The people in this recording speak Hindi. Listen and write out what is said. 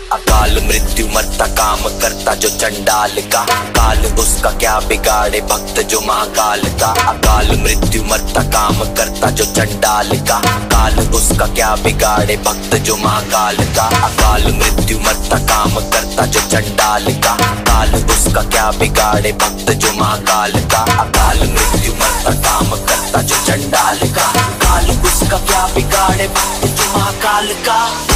अकाल मृत्यु मरता काम करता जो चंडाल का, काल उसका क्या बिगाड़े भक्त जो महाकाल का। अकाल मृत्यु मरता काम करता जो चंडाल का, काल उसका क्या बिगाड़े भक्त जो महाकाल का। अकाल मृत्यु मरता काम करता जो चंडाल का, काल उसका क्या बिगाड़े भक्त जो महाकाल का। अकाल मृत्यु मरता काम करता जो चंडाल का, काल उसका क्या बिगाड़े भक्त जो महाकाल का।